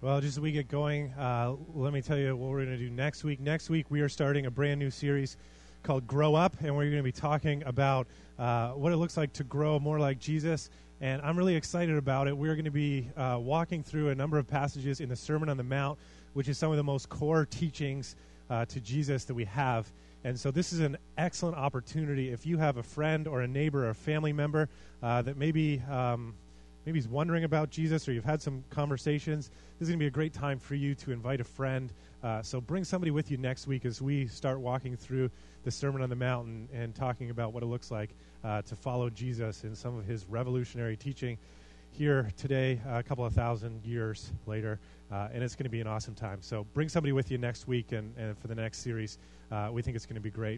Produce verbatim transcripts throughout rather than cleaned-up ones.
Well, just as we get going, uh, let me tell you what we're going to do next week. Next week, we are starting a brand new series called Grow Up, and we're going to be talking about uh, what it looks like to grow more like Jesus. And I'm really excited about it. We're going to be uh, walking through a number of passages in the Sermon on the Mount, which is some of the most core teachings uh, to Jesus that we have. And so this is an excellent opportunity if you have a friend or a neighbor or a family member uh, that maybe um, maybe is wondering about Jesus, or you've had some conversations. This is going to be a great time for you to invite a friend. Uh, so bring somebody with you next week as we start walking through the Sermon on the Mount and, and talking about what it looks like uh, to follow Jesus in some of his revolutionary teaching here today, uh, a couple of thousand years later. Uh, and it's going to be an awesome time. So bring somebody with you next week and, and for the next series. Uh, we think it's going to be great.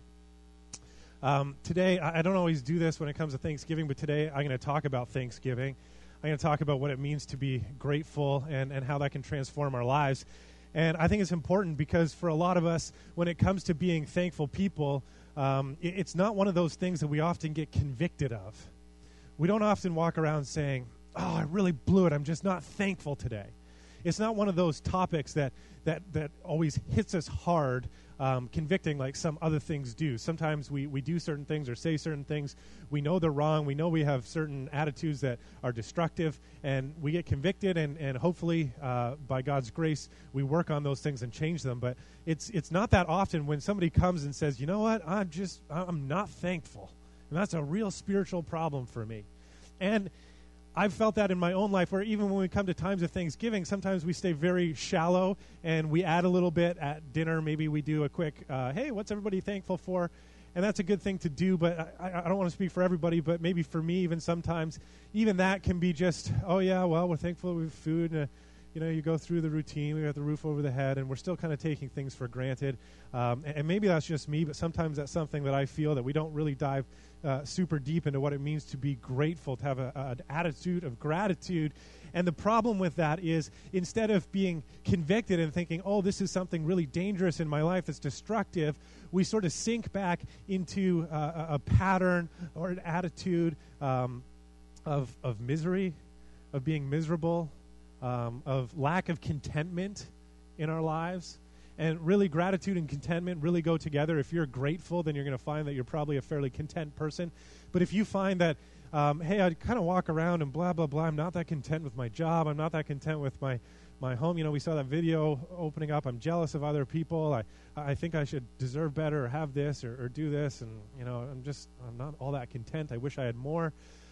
Um, today, I, I don't always do this when it comes to Thanksgiving, but today I'm going to talk about Thanksgiving. I'm going to talk about what it means to be grateful and, and how that can transform our lives. And I think it's important because for a lot of us, when it comes to being thankful people, um, it, it's not one of those things that we often get convicted of. We don't often walk around saying, oh, I really blew it. I'm just not thankful today. It's not one of those topics that that, that always hits us hard, um, convicting like some other things do. Sometimes we, we do certain things or say certain things. We know they're wrong. We know we have certain attitudes that are destructive, and we get convicted, and, and hopefully uh, by God's grace, we work on those things and change them. But it's it's not that often when somebody comes and says, you know what, I'm just, I'm not thankful. And that's a real spiritual problem for me. And I've felt that in my own life, where even when we come to times of Thanksgiving, sometimes we stay very shallow and we add a little bit at dinner. Maybe we do a quick, uh, hey, what's everybody thankful for? And that's a good thing to do, but I, I don't want to speak for everybody, but maybe for me, even sometimes, even that can be just, oh yeah, well, we're thankful we have food, and, uh, you know, you go through the routine, we got the roof over the head, and we're still kind of taking things for granted. Um, and, and maybe that's just me, but sometimes that's something that I feel that we don't really dive uh, super deep into what it means to be grateful, to have a, a, an attitude of gratitude. And the problem with that is, instead of being convicted and thinking, oh, this is something really dangerous in my life that's destructive, we sort of sink back into uh, a, a pattern or an attitude um, of, of misery, of being miserable, Um, of lack of contentment in our lives. And really, gratitude and contentment really go together. If you're grateful, then you're going to find that you're probably a fairly content person. But if you find that, um, hey, I kind of walk around and blah, blah, blah, I'm not that content with my job, I'm not that content with my, my home. You know, we saw that video opening up, I'm jealous of other people, I, I think I should deserve better or have this or, or do this, and, you know, I'm just, I'm not all that content, I wish I had more.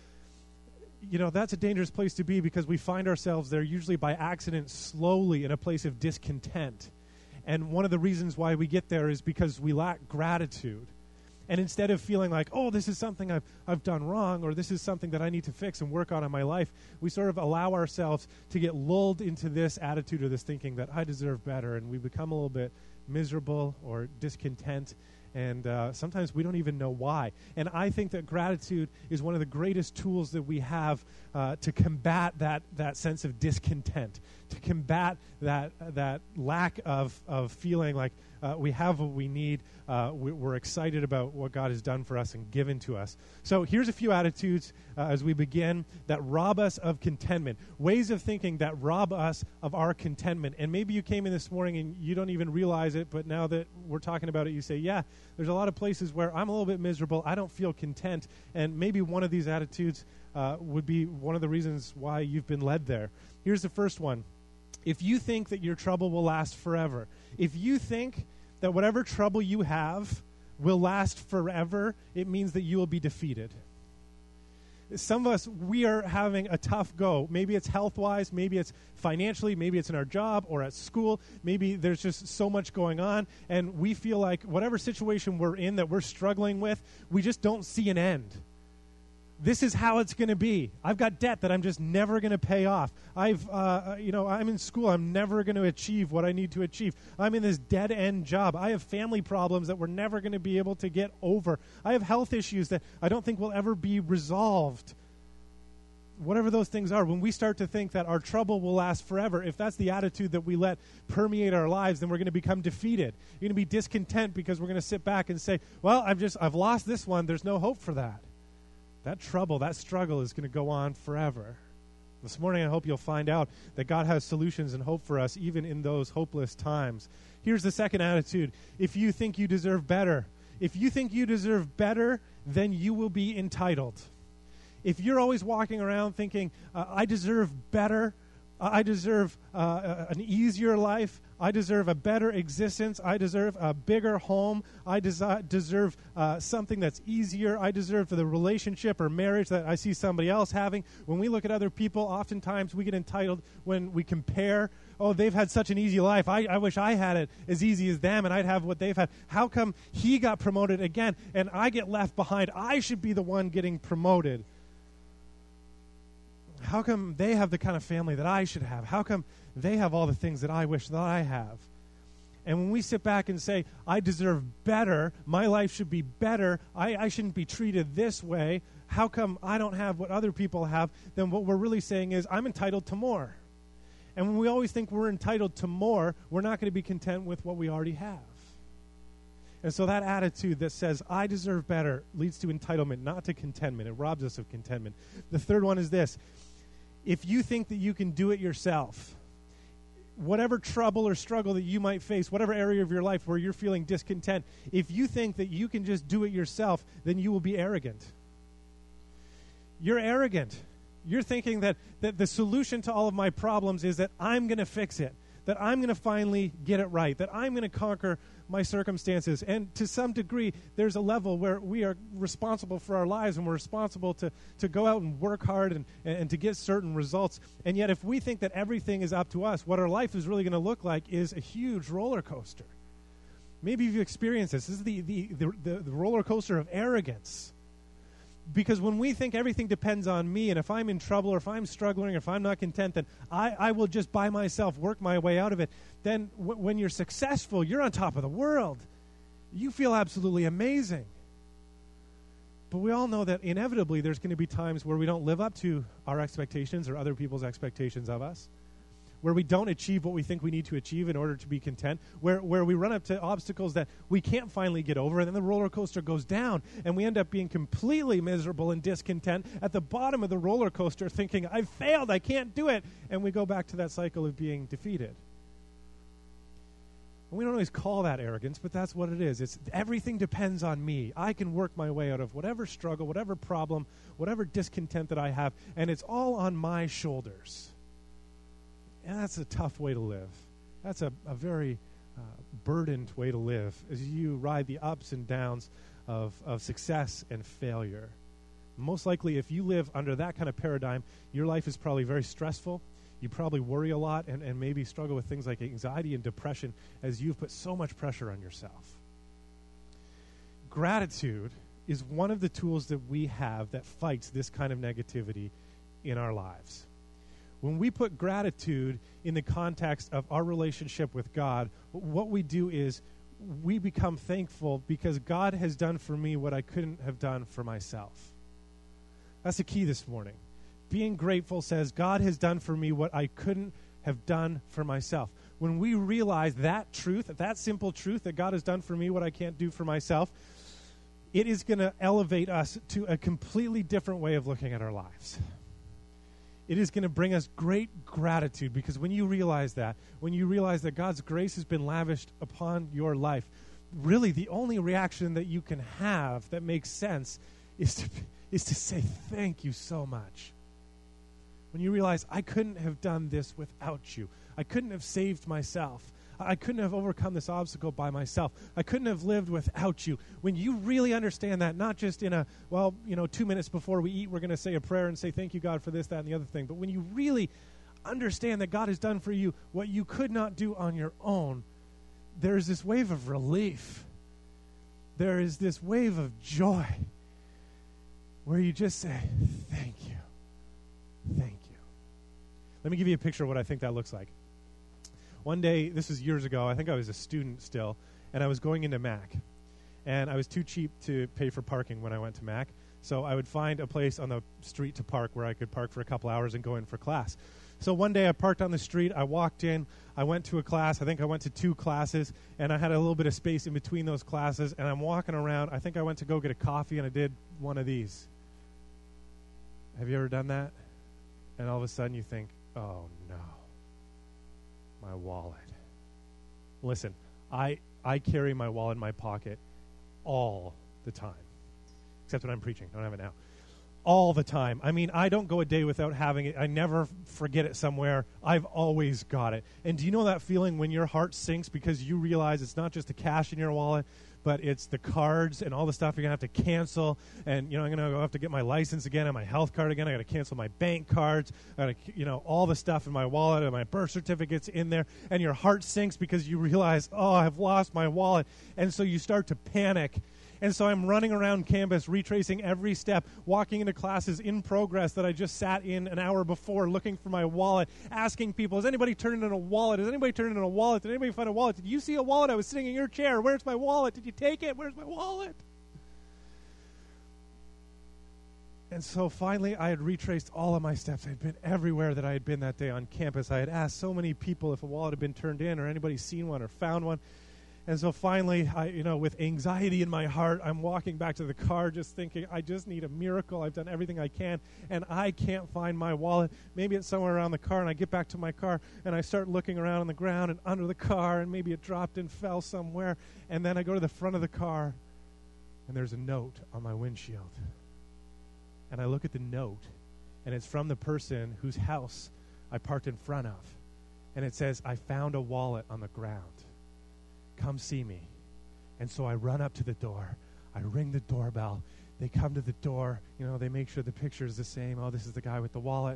You know, that's a dangerous place to be, because we find ourselves there usually by accident, slowly in a place of discontent. And one of the reasons why we get there is because we lack gratitude. And instead of feeling like, oh, this is something I've, I've done wrong, or this is something that I need to fix and work on in my life, we sort of allow ourselves to get lulled into this attitude or this thinking that I deserve better, and we become a little bit miserable or discontent. And uh, sometimes we don't even know why. And I think that gratitude is one of the greatest tools that we have uh, to combat that that sense of discontent, to combat that that lack of, of feeling like uh, we have what we need. Uh, we, we're excited about what God has done for us and given to us. So here's a few attitudes uh, as we begin that rob us of contentment, ways of thinking that rob us of our contentment. And maybe you came in this morning and you don't even realize it, but now that we're talking about it, you say, yeah, there's a lot of places where I'm a little bit miserable, I don't feel content, and maybe one of these attitudes uh, would be one of the reasons why you've been led there. Here's the first one. If you think that your trouble will last forever, if you think that whatever trouble you have will last forever, it means that you will be defeated. Some of us, we are having a tough go. Maybe it's health-wise, maybe it's financially, maybe it's in our job or at school. Maybe there's just so much going on, and we feel like whatever situation we're in that we're struggling with, we just don't see an end. This is how it's going to be. I've got debt that I'm just never going to pay off. I've, uh, you know, I'm in school. I'm never going to achieve what I need to achieve. I'm in this dead-end job. I have family problems that we're never going to be able to get over. I have health issues that I don't think will ever be resolved. Whatever those things are, when we start to think that our trouble will last forever, if that's the attitude that we let permeate our lives, then we're going to become defeated. You're going to be discontent because we're going to sit back and say, well, I've just, I've lost this one. There's no hope for that. That trouble, that struggle is going to go on forever. This morning, I hope you'll find out that God has solutions and hope for us, even in those hopeless times. Here's the second attitude. If you think you deserve better, if you think you deserve better, then you will be entitled. If you're always walking around thinking, uh, I deserve better, I deserve uh, an easier life, I deserve a better existence, I deserve a bigger home, I desi- deserve uh, something that's easier, I deserve the relationship or marriage that I see somebody else having. When we look at other people, oftentimes we get entitled when we compare. Oh, they've had such an easy life. I, I wish I had it as easy as them, and I'd have what they've had. How come he got promoted again, and I get left behind? I should be the one getting promoted. How come they have the kind of family that I should have? How come they have all the things that I wish that I have? And when we sit back and say, I deserve better, my life should be better, I, I shouldn't be treated this way, how come I don't have what other people have? Then what we're really saying is, I'm entitled to more. And when we always think we're entitled to more, we're not going to be content with what we already have. And so that attitude that says, I deserve better, leads to entitlement, not to contentment. It robs us of contentment. The third one is this. If you think that you can do it yourself, whatever trouble or struggle that you might face, whatever area of your life where you're feeling discontent, if you think that you can just do it yourself, then you will be arrogant. You're arrogant. You're thinking that, that the solution to all of my problems is that I'm going to fix it, that I'm going to finally get it right, that I'm going to conquer my circumstances. And to some degree, there's a level where we are responsible for our lives, and we're responsible to, to go out and work hard and, and to get certain results. And yet if we think that everything is up to us, what our life is really going to look like is a huge roller coaster. Maybe you've experienced this. This is the, the, the, the, the roller coaster of arrogance. Because when we think everything depends on me, and if I'm in trouble or if I'm struggling or if I'm not content, then I, I will just by myself work my way out of it. Then w- when you're successful, you're on top of the world. You feel absolutely amazing. But we all know that inevitably there's going to be times where we don't live up to our expectations or other people's expectations of us, where we don't achieve what we think we need to achieve in order to be content, where, where we run up to obstacles that we can't finally get over, and then the roller coaster goes down, and we end up being completely miserable and discontent at the bottom of the roller coaster thinking, I've failed, I can't do it, and we go back to that cycle of being defeated. And we don't always call that arrogance, but that's what it is. It's everything depends on me. I can work my way out of whatever struggle, whatever problem, whatever discontent that I have, and it's all on my shoulders. And that's a tough way to live. That's a, a very uh, burdened way to live as you ride the ups and downs of, of success and failure. Most likely, if you live under that kind of paradigm, your life is probably very stressful. You probably worry a lot and, and maybe struggle with things like anxiety and depression as you've put so much pressure on yourself. Gratitude is one of the tools that we have that fights this kind of negativity in our lives. When we put gratitude in the context of our relationship with God, what we do is we become thankful because God has done for me what I couldn't have done for myself. That's the key this morning. Being grateful says, God has done for me what I couldn't have done for myself. When we realize that truth, that simple truth, that God has done for me what I can't do for myself, it is going to elevate us to a completely different way of looking at our lives. It is going to bring us great gratitude, because when you realize that, when you realize that God's grace has been lavished upon your life, really the only reaction that you can have that makes sense is to, is to say thank you so much. When you realize, I couldn't have done this without you. I couldn't have saved myself. I couldn't have overcome this obstacle by myself. I couldn't have lived without you. When you really understand that, not just in a, well, you know, two minutes before we eat, we're going to say a prayer and say, thank you, God, for this, that, and the other thing. But when you really understand that God has done for you what you could not do on your own, there's this wave of relief. There is this wave of joy where you just say, thank you. Thank you. Let me give you a picture of what I think that looks like. One day, this was years ago, I think I was a student still, and I was going into Mac. And I was too cheap to pay for parking when I went to Mac, so I would find a place on the street to park where I could park for a couple hours and go in for class. So one day I parked on the street, I walked in, I went to a class, I think I went to two classes, and I had a little bit of space in between those classes, and I'm walking around, I think I went to go get a coffee, and I did one of these. Have you ever done that? And all of a sudden you think, oh no, my wallet. Listen, I I carry my wallet in my pocket all the time, except when I'm preaching. I don't have it now. All the time. I mean, I don't go a day without having it. I never forget it somewhere. I've always got it. And do you know that feeling when your heart sinks because you realize it's not just the cash in your wallet, but it's the cards and all the stuff you're going to have to cancel. And, you know, I'm going to have to get my license again and my health card again. I got to cancel my bank cards. I got to, you know, all the stuff in my wallet and my birth certificate's in there. And your heart sinks because you realize, oh, I've lost my wallet. And so you start to panic. And so I'm running around campus, retracing every step, walking into classes in progress that I just sat in an hour before, looking for my wallet, asking people, has anybody turned in a wallet? Has anybody turned in a wallet? Did anybody find a wallet? Did you see a wallet? I was sitting in your chair. Where's my wallet? Did you take it? Where's my wallet? And so finally, I had retraced all of my steps. I had been everywhere that I had been that day on campus. I had asked so many people if a wallet had been turned in or anybody seen one or found one. And so finally, I, you know, with anxiety in my heart, I'm walking back to the car just thinking, I just need a miracle. I've done everything I can, and I can't find my wallet. Maybe it's somewhere around the car, and I get back to my car, and I start looking around on the ground and under the car, and maybe it dropped and fell somewhere. And then I go to the front of the car, and there's a note on my windshield. And I look at the note, and it's from the person whose house I parked in front of. And it says, I found a wallet on the ground. Come see me. And so I run up to the door. I ring the doorbell. They come to the door. You know, they make sure the picture is the same. Oh, this is the guy with the wallet.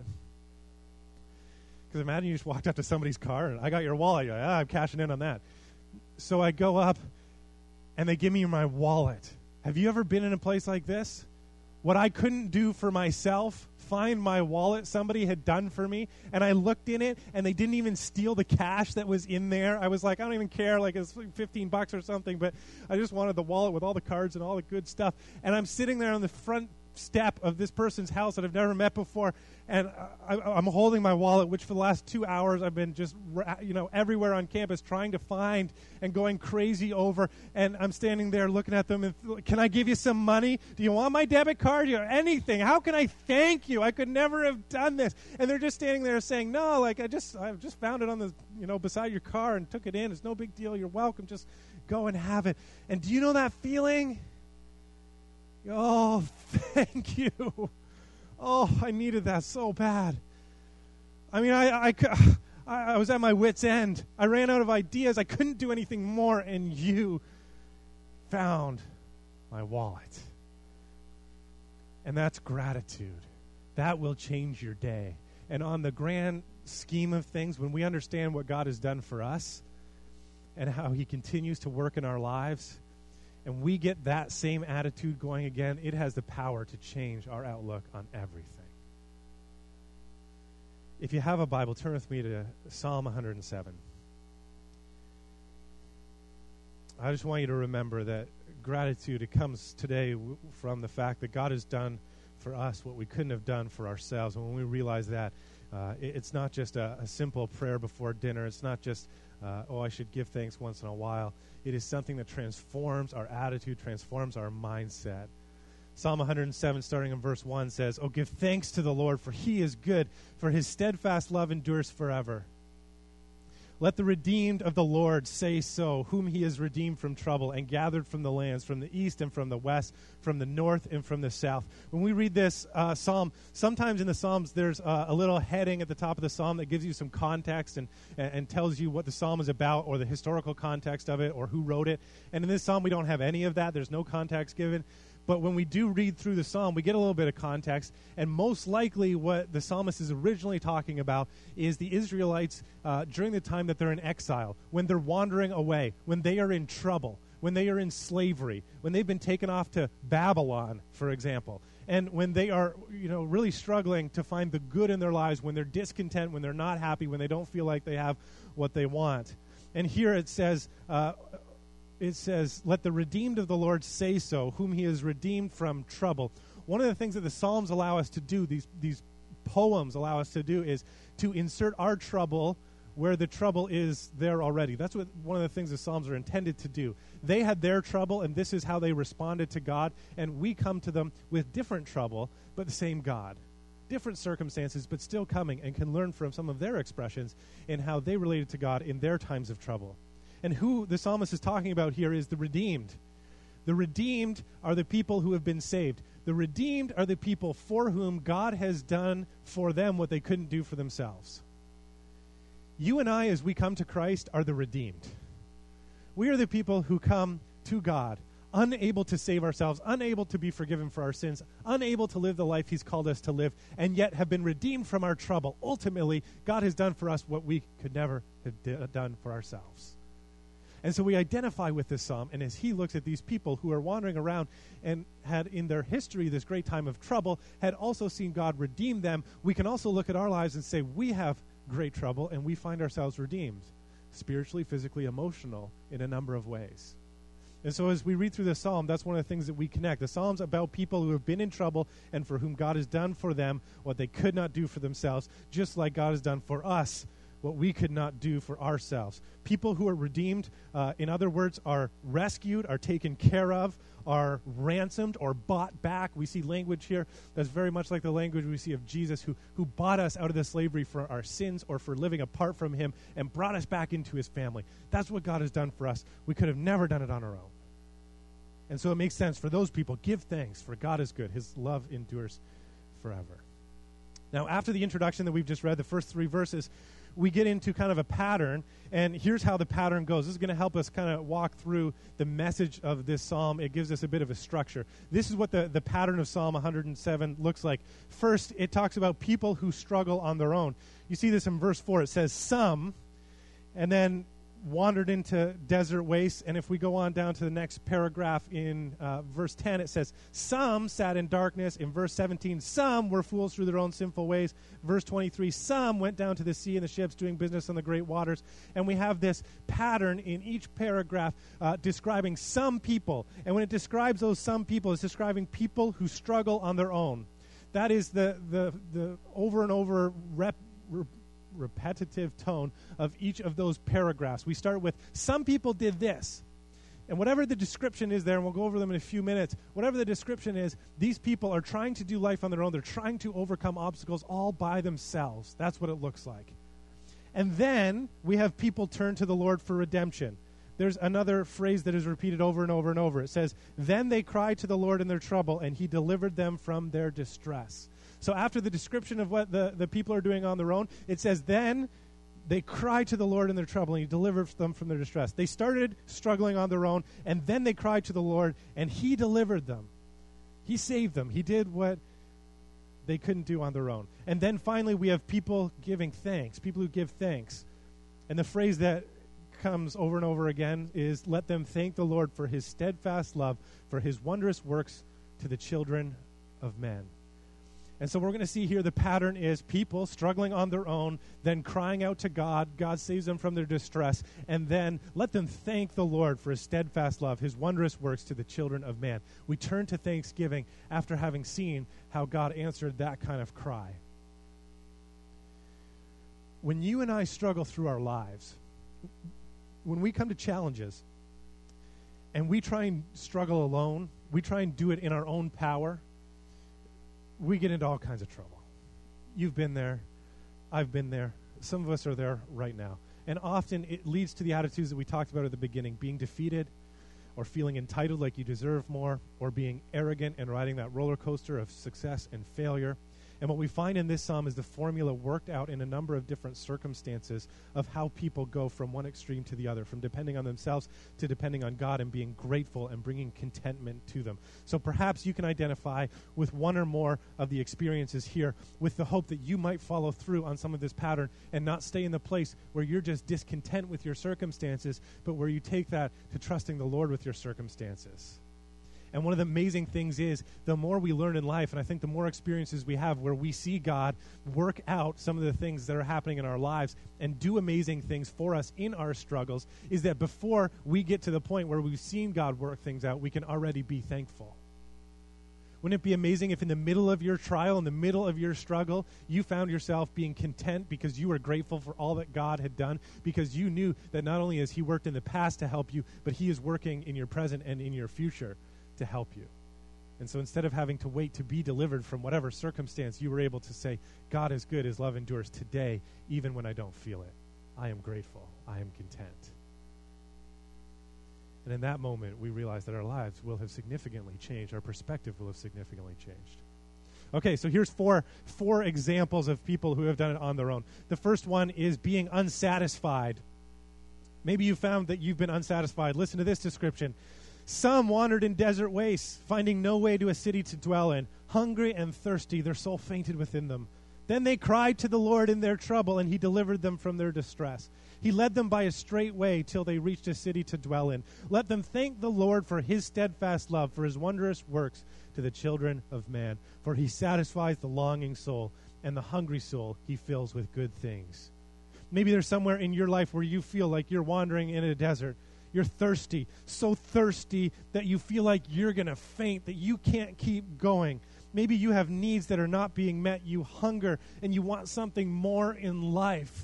Because imagine you just walked up to somebody's car and I got your wallet. You're like, ah, I'm cashing in on that. So I go up and they give me my wallet. Have you ever been in a place like this? What I couldn't do for myself, find my wallet, somebody had done for me, and I looked in it, and they didn't even steal the cash that was in there. I was like, I don't even care, like it's fifteen bucks or something, but I just wanted the wallet with all the cards and all the good stuff. And I'm sitting there on the front step of this person's house that I've never met before, and I, I'm holding my wallet, which for the last two hours I've been just, you know, everywhere on campus trying to find and going crazy over, and I'm standing there looking at them and, th- can I give you some money? Do you want my debit card? You know, anything. How can I thank you? I could never have done this. And they're just standing there saying, no, like I just, I just found it on the, you know, beside your car and took it in. It's no big deal. You're welcome. Just go and have it. And do you know that feeling? Oh, thank you. Oh, I needed that so bad. I mean, I, I, I was at my wit's end. I ran out of ideas. I couldn't do anything more, and you found my wallet. And that's gratitude. That will change your day. And on the grand scheme of things, when we understand what God has done for us and how he continues to work in our lives, and we get that same attitude going again, it has the power to change our outlook on everything. If you have a Bible, turn with me to Psalm one hundred seven. I just want you to remember that gratitude, it comes today w- from the fact that God has done for us what we couldn't have done for ourselves. And when we realize that, uh, it, it's not just a, a simple prayer before dinner. It's not just, uh, oh, I should give thanks once in a while. It is something that transforms our attitude, transforms our mindset. Psalm one hundred seven, starting in verse one, says, oh, give thanks to the Lord, for he is good, for his steadfast love endures forever. Let the redeemed of the Lord say so, whom he has redeemed from trouble and gathered from the lands, from the east and from the west, from the north and from the south. When we read this uh, psalm, sometimes in the Psalms there's uh, a little heading at the top of the psalm that gives you some context and, and, and tells you what the psalm is about or the historical context of it or who wrote it. And in this psalm we don't have any of that. There's no context given. But when we do read through the psalm, we get a little bit of context, and most likely what the psalmist is originally talking about is the Israelites uh, during the time that they're in exile, when they're wandering away, when they are in trouble, when they are in slavery, when they've been taken off to Babylon, for example, and when they are, you know, really struggling to find the good in their lives, when they're discontent, when they're not happy, when they don't feel like they have what they want. And here it says... Uh, It says, let the redeemed of the Lord say so, whom he has redeemed from trouble. One of the things that the Psalms allow us to do, these, these poems allow us to do, is to insert our trouble where the trouble is there already. That's what one of the things the Psalms are intended to do. They had their trouble, and this is how they responded to God, and we come to them with different trouble, but the same God. different circumstances, but still coming, and can learn from some of their expressions in how they related to God in their times of trouble. And who the psalmist is talking about here is the redeemed. The redeemed are the people who have been saved. The redeemed are the people for whom God has done for them what they couldn't do for themselves. You and I, as we come to Christ, are the redeemed. We are the people who come to God, unable to save ourselves, unable to be forgiven for our sins, unable to live the life he's called us to live, and yet have been redeemed from our trouble. Ultimately, God has done for us what we could never have d- done for ourselves. And so we identify with this psalm, and as he looks at these people who are wandering around and had in their history this great time of trouble, had also seen God redeem them, we can also look at our lives and say we have great trouble and we find ourselves redeemed, spiritually, physically, emotional, in a number of ways. And so as we read through the psalm, that's one of the things that we connect. The psalm's about people who have been in trouble and for whom God has done for them what they could not do for themselves, just like God has done for us what we could not do for ourselves. People who are redeemed, uh, in other words, are rescued, are taken care of, are ransomed or bought back. We see language here that's very much like the language we see of Jesus, who, who bought us out of the slavery for our sins or for living apart from him and brought us back into his family. That's what God has done for us. We could have never done it on our own. And so it makes sense for those people, give thanks, for God is good. His love endures forever. Now, after the introduction that we've just read, the first three verses, we get into kind of a pattern, and here's how the pattern goes. This is going to help us kind of walk through the message of this psalm. It gives us a bit of a structure. This is what the, the pattern of Psalm one hundred seven looks like. First, it talks about people who struggle on their own. You see this in verse four. It says, some, and then wandered into desert wastes. And if we go on down to the next paragraph in uh, verse ten, it says, some sat in darkness. In verse seventeen, some were fools through their own sinful ways. Verse twenty-three, some went down to the sea in the ships doing business on the great waters. And we have this pattern in each paragraph uh, describing some people. And when it describes those some people, it's describing people who struggle on their own. That is the, the, the over and over rep, rep repetitive tone of each of those paragraphs. We start with, some people did this. And whatever the description is there, and we'll go over them in a few minutes, whatever the description is, these people are trying to do life on their own. They're trying to overcome obstacles all by themselves. That's what it looks like. And then we have people turn to the Lord for redemption. There's another phrase that is repeated over and over and over. It says, then they cried to the Lord in their trouble, and he delivered them from their distress. So after the description of what the, the people are doing on their own, it says, then they cried to the Lord in their trouble, and he delivered them from their distress. They started struggling on their own, and then they cried to the Lord, and he delivered them. He saved them. He did what they couldn't do on their own. And then finally we have people giving thanks, people who give thanks. And the phrase that comes over and over again is, let them thank the Lord for his steadfast love, for his wondrous works to the children of men. And so we're going to see here the pattern is people struggling on their own, then crying out to God. God saves them from their distress. And then let them thank the Lord for his steadfast love, his wondrous works to the children of man. We turn to thanksgiving after having seen how God answered that kind of cry. When you and I struggle through our lives, when we come to challenges and we try and struggle alone, we try and do it in our own power, we get into all kinds of trouble. You've been there. I've been there. Some of us are there right now. And often it leads to the attitudes that we talked about at the beginning, being defeated or feeling entitled like you deserve more, or being arrogant and riding that roller coaster of success and failure. And what we find in this psalm is the formula worked out in a number of different circumstances of how people go from one extreme to the other, from depending on themselves to depending on God and being grateful and bringing contentment to them. So perhaps you can identify with one or more of the experiences here with the hope that you might follow through on some of this pattern and not stay in the place where you're just discontent with your circumstances, but where you take that to trusting the Lord with your circumstances. And one of the amazing things is the more we learn in life, and I think the more experiences we have where we see God work out some of the things that are happening in our lives and do amazing things for us in our struggles, is that before we get to the point where we've seen God work things out, we can already be thankful. Wouldn't it be amazing if in the middle of your trial, in the middle of your struggle, you found yourself being content because you were grateful for all that God had done, because you knew that not only has he worked in the past to help you, but he is working in your present and in your future to help you. And so instead of having to wait to be delivered from whatever circumstance, you were able to say, God is good, his love endures today, even when I don't feel it. I am grateful. I am content. And in that moment, we realize that our lives will have significantly changed. Our perspective will have significantly changed. Okay, so here's four, four examples of people who have done it on their own. The first one is being unsatisfied. Maybe you found that you've been unsatisfied. Listen to this description. Some wandered in desert wastes, finding no way to a city to dwell in. Hungry and thirsty, their soul fainted within them. Then they cried to the Lord in their trouble, and he delivered them from their distress. He led them by a straight way till they reached a city to dwell in. Let them thank the Lord for his steadfast love, for his wondrous works to the children of man. For he satisfies the longing soul, and the hungry soul he fills with good things. Maybe there's somewhere in your life where you feel like you're wandering in a desert. You're thirsty, so thirsty that you feel like you're going to faint, that you can't keep going. Maybe you have needs that are not being met. You hunger and you want something more in life.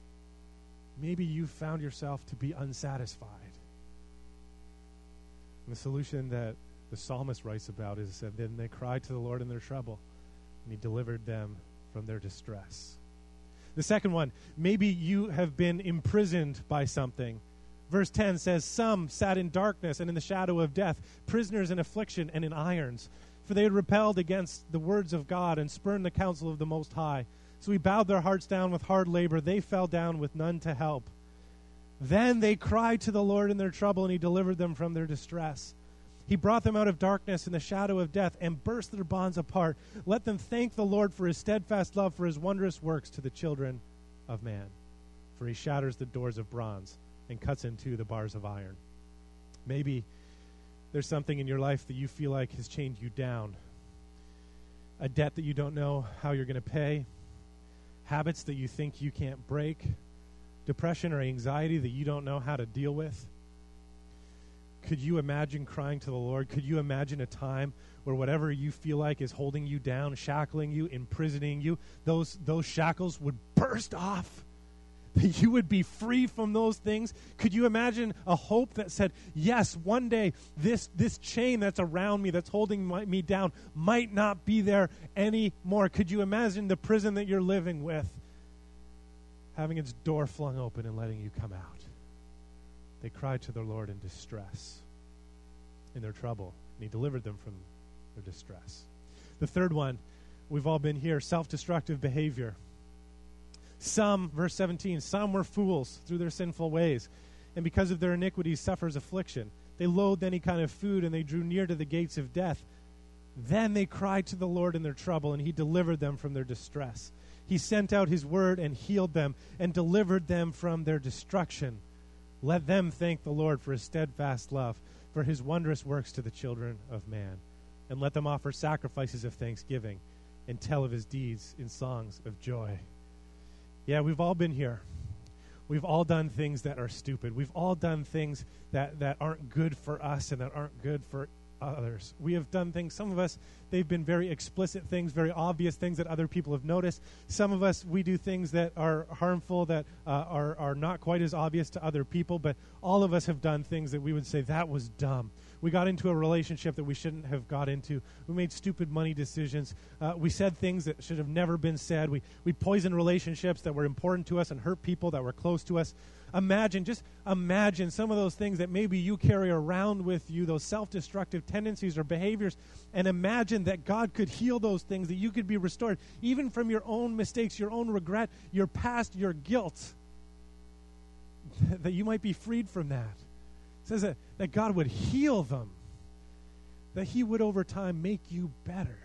Maybe you found yourself to be unsatisfied. And the solution that the psalmist writes about is that then they cried to the Lord in their trouble, and he delivered them from their distress. The second one, maybe you have been imprisoned by something. Verse ten says, some sat in darkness and in the shadow of death, prisoners in affliction and in irons. For they had rebelled against the words of God and spurned the counsel of the Most High. So he bowed their hearts down with hard labor. They fell down with none to help. Then they cried to the Lord in their trouble, and he delivered them from their distress. He brought them out of darkness and the shadow of death and burst their bonds apart. Let them thank the Lord for his steadfast love, for his wondrous works to the children of man. For he shatters the doors of bronze and cuts in two the bars of iron. Maybe there's something in your life that you feel like has chained you down. A debt that you don't know how you're going to pay. Habits that you think you can't break. Depression or anxiety that you don't know how to deal with. Could you imagine crying to the Lord? Could you imagine a time where whatever you feel like is holding you down, shackling you, imprisoning you, those, those shackles would burst off? That you would be free from those things? Could you imagine a hope that said, yes, one day this this chain that's around me, that's holding my, me down, might not be there anymore? Could you imagine the prison that you're living with having its door flung open and letting you come out? They cried to their Lord in distress, in their trouble, and he delivered them from their distress. The third one, we've all been here, self-destructive behavior. Some, verse seventeen, some were fools through their sinful ways, and because of their iniquities suffers affliction. They loathed any kind of food, and they drew near to the gates of death. Then they cried to the Lord in their trouble, and he delivered them from their distress. He sent out his word and healed them, and delivered them from their destruction. Let them thank the Lord for his steadfast love, for his wondrous works to the children of man. And let them offer sacrifices of thanksgiving, and tell of his deeds in songs of joy. Yeah, we've all been here. We've all done things that are stupid. We've all done things that, that aren't good for us and that aren't good for others. We have done things, some of us, they've been very explicit things, very obvious things that other people have noticed. Some of us, we do things that are harmful, that uh, are, are not quite as obvious to other people, but all of us have done things that we would say, that was dumb. We got into a relationship that we shouldn't have got into. We made stupid money decisions. Uh, we said things that should have never been said. We, we poisoned relationships that were important to us and hurt people that were close to us. Imagine, just imagine some of those things that maybe you carry around with you, those self-destructive tendencies or behaviors, and imagine that God could heal those things, that you could be restored, even from your own mistakes, your own regret, your past, your guilt, that you might be freed from that. It says that, that God would heal them, that he would over time make you better,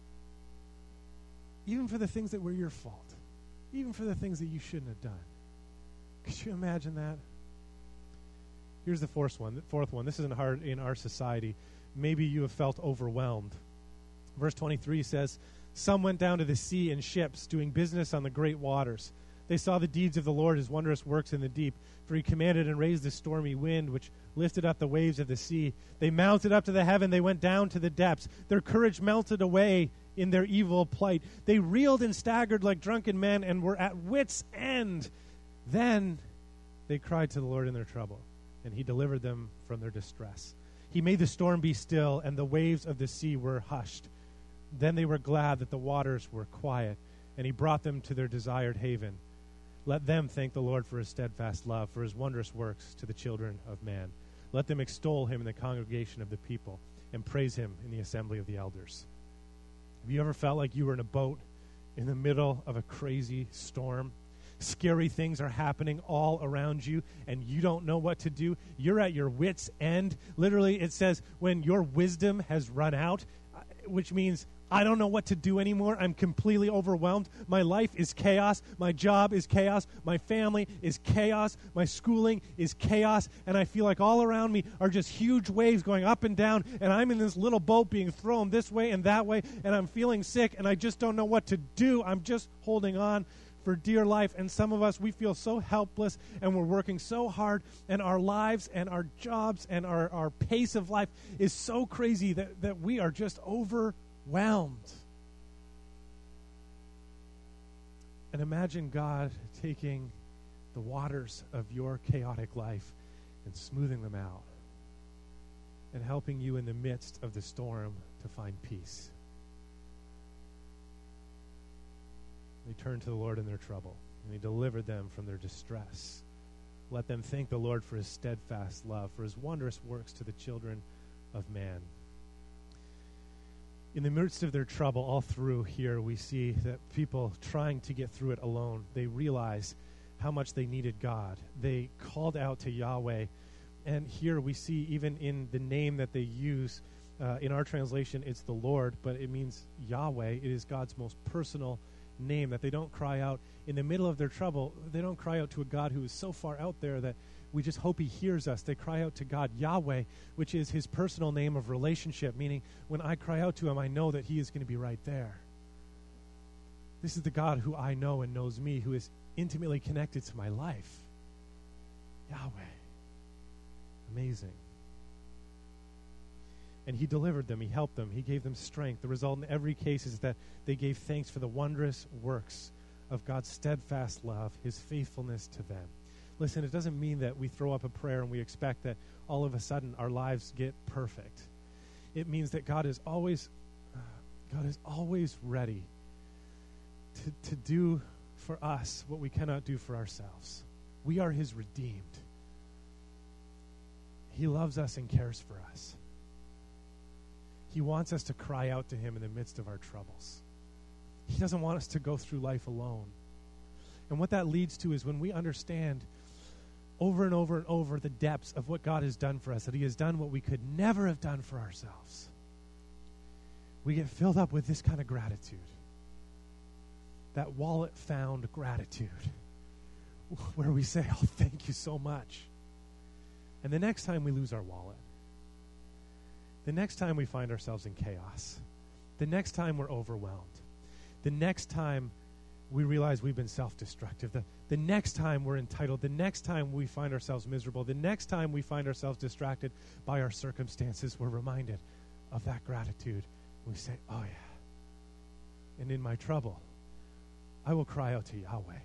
even for the things that were your fault, even for the things that you shouldn't have done. Could you imagine that? Here's the fourth one. The fourth one. This isn't hard in our society. Maybe you have felt overwhelmed. Verse twenty-three says, some went down to the sea in ships, doing business on the great waters. They saw the deeds of the Lord, his wondrous works in the deep. For he commanded and raised a stormy wind, which lifted up the waves of the sea. They mounted up to the heaven. They went down to the depths. Their courage melted away in their evil plight. They reeled and staggered like drunken men and were at wits' end. Then they cried to the Lord in their trouble, and he delivered them from their distress. He made the storm be still, and the waves of the sea were hushed. Then they were glad that the waters were quiet, and he brought them to their desired haven. Let them thank the Lord for his steadfast love, for his wondrous works to the children of man. Let them extol him in the congregation of the people, and praise him in the assembly of the elders. Have you ever felt like you were in a boat in the middle of a crazy storm? Scary things are happening all around you, and you don't know what to do. You're at your wit's end. Literally, it says when your wisdom has run out, which means I don't know what to do anymore. I'm completely overwhelmed. My life is chaos. My job is chaos. My family is chaos. My schooling is chaos. And I feel like all around me are just huge waves going up and down, and I'm in this little boat being thrown this way and that way, and I'm feeling sick, and I just don't know what to do. I'm just holding on for dear life. And some of us, we feel so helpless, and we're working so hard, and our lives and our jobs and our, our pace of life is so crazy that, that we are just overwhelmed. And imagine God taking the waters of your chaotic life and smoothing them out and helping you in the midst of the storm to find peace. They turned to the Lord in their trouble, and he delivered them from their distress. Let them thank the Lord for his steadfast love, for his wondrous works to the children of man. In the midst of their trouble, all through here, we see that people trying to get through it alone, they realize how much they needed God. They called out to Yahweh. And here we see, even in the name that they use, uh, in our translation, it's the Lord, but it means Yahweh. It is God's most personal name, that they don't cry out in the middle of their trouble. They don't cry out to a God who is so far out there that we just hope he hears us. They cry out to God, Yahweh, which is his personal name of relationship, meaning when I cry out to him, I know that he is going to be right there. This is the God who I know and knows me, who is intimately connected to my life. Yahweh. Amazing. And he delivered them. He helped them. He gave them strength. The result in every case is that they gave thanks for the wondrous works of God's steadfast love, his faithfulness to them. Listen, it doesn't mean that we throw up a prayer and we expect that all of a sudden our lives get perfect. It means that God is always, uh, God is always ready to, to do for us what we cannot do for ourselves. We are his redeemed. He loves us and cares for us. He wants us to cry out to him in the midst of our troubles. He doesn't want us to go through life alone. And what that leads to is when we understand over and over and over the depths of what God has done for us, that he has done what we could never have done for ourselves, we get filled up with this kind of gratitude. That wallet-found gratitude, where we say, oh, thank you so much. And the next time we lose our wallet, the next time we find ourselves in chaos, the next time we're overwhelmed, the next time we realize we've been self-destructive, the, the next time we're entitled, the next time we find ourselves miserable, the next time we find ourselves distracted by our circumstances, we're reminded of that gratitude. We say, oh yeah. And in my trouble, I will cry out to Yahweh.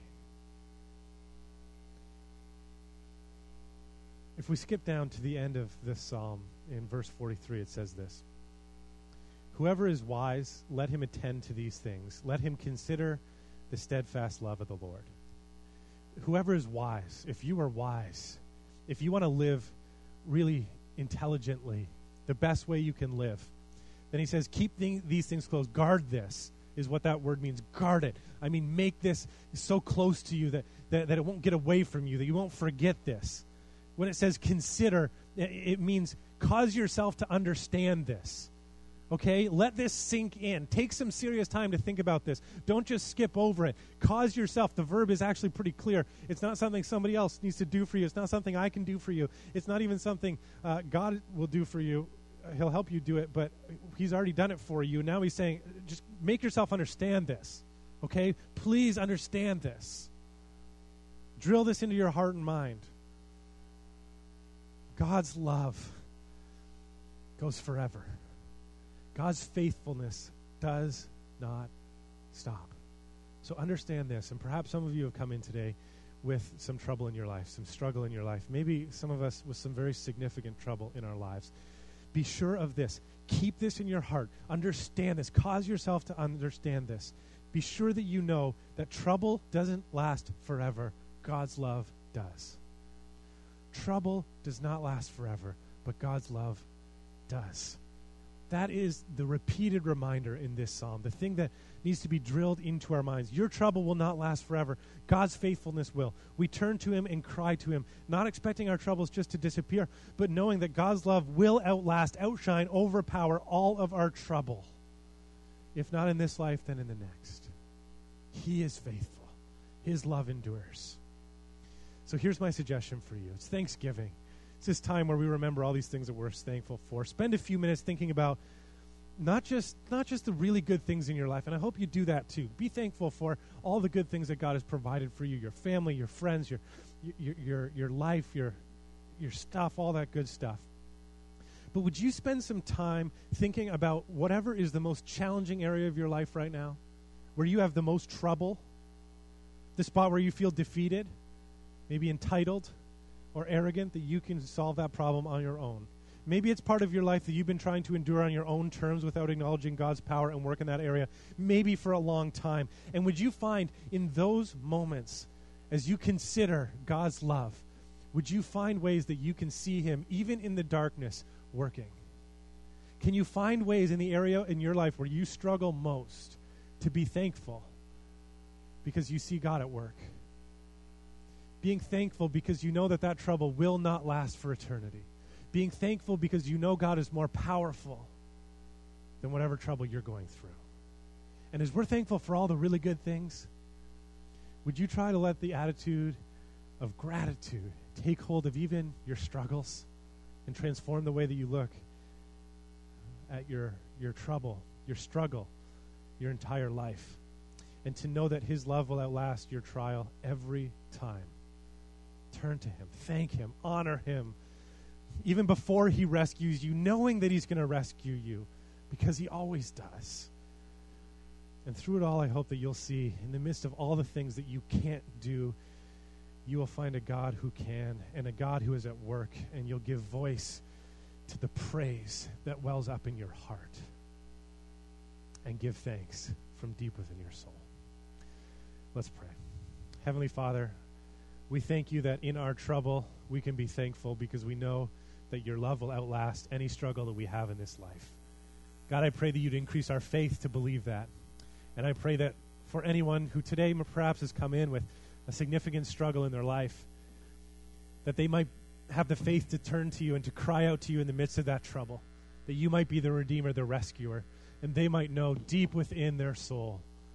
If we skip down to the end of this psalm, in verse forty-three, it says this: whoever is wise, let him attend to these things. Let him consider the steadfast love of the Lord. Whoever is wise, if you are wise, if you want to live really intelligently, the best way you can live, then he says, keep th- these things close. Guard this is what that word means. Guard it. I mean, make this so close to you that, that, that it won't get away from you, that you won't forget this. When it says consider, it means cause yourself to understand this. Okay? Let this sink in. Take some serious time to think about this. Don't just skip over it. Cause yourself. The verb is actually pretty clear. It's not something somebody else needs to do for you. It's not something I can do for you. It's not even something uh, God will do for you. He'll help you do it, but he's already done it for you. Now he's saying, just make yourself understand this. Okay? Please understand this. Drill this into your heart and mind. God's love goes forever. God's faithfulness does not stop. So understand this, and perhaps some of you have come in today with some trouble in your life, some struggle in your life, maybe some of us with some very significant trouble in our lives. be sure of this. Keep this in your heart. Understand this. Cause yourself to understand this. Be sure that you know that trouble doesn't last forever. God's love does. Trouble does not last forever, but God's love does. That is the repeated reminder in this psalm, the thing that needs to be drilled into our minds. Your trouble will not last forever. God's faithfulness will. We turn to him and cry to him, not expecting our troubles just to disappear, but knowing that God's love will outlast, outshine, overpower all of our trouble. If not in this life, then in the next. He is faithful. His love endures. So here's my suggestion for you. It's Thanksgiving. It's this time where we remember all these things that we're thankful for. Spend a few minutes thinking about not just not just the really good things in your life, and I hope you do that too. Be thankful for all the good things that God has provided for you, your family, your friends, your your your, your life, your your stuff, all that good stuff. But would you spend some time thinking about whatever is the most challenging area of your life right now, where you have the most trouble, the spot where you feel defeated, maybe entitled, or arrogant, that you can solve that problem on your own. Maybe it's part of your life that you've been trying to endure on your own terms without acknowledging God's power and work in that area, maybe for a long time. And would you find in those moments, as you consider God's love, would you find ways that you can see him, even in the darkness, working? Can you find ways in the area in your life where you struggle most to be thankful because you see God at work? Being thankful because you know that that trouble will not last for eternity. Being thankful because you know God is more powerful than whatever trouble you're going through. And as we're thankful for all the really good things, would you try to let the attitude of gratitude take hold of even your struggles and transform the way that you look at your, your trouble, your struggle, your entire life? And to know that his love will outlast your trial every time. Turn to him, thank him, honor him, even before he rescues you, knowing that he's going to rescue you, because he always does. And through it all, I hope that you'll see, in the midst of all the things that you can't do, you will find a God who can, and a God who is at work, and you'll give voice to the praise that wells up in your heart, and give thanks from deep within your soul. Let's pray. Heavenly Father, we thank you that in our trouble, we can be thankful because we know that your love will outlast any struggle that we have in this life. God, I pray that you'd increase our faith to believe that. And I pray that for anyone who today perhaps has come in with a significant struggle in their life, that they might have the faith to turn to you and to cry out to you in the midst of that trouble, that you might be the Redeemer, the Rescuer, and they might know deep within their soul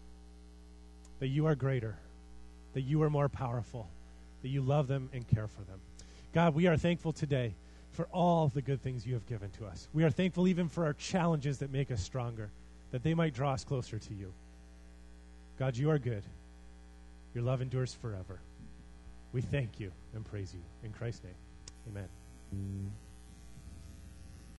that you are greater, that you are more powerful, that you love them and care for them. God, we are thankful today for all the good things you have given to us. We are thankful even for our challenges that make us stronger, that they might draw us closer to you. God, you are good. Your love endures forever. We thank you and praise you. In Christ's name, amen.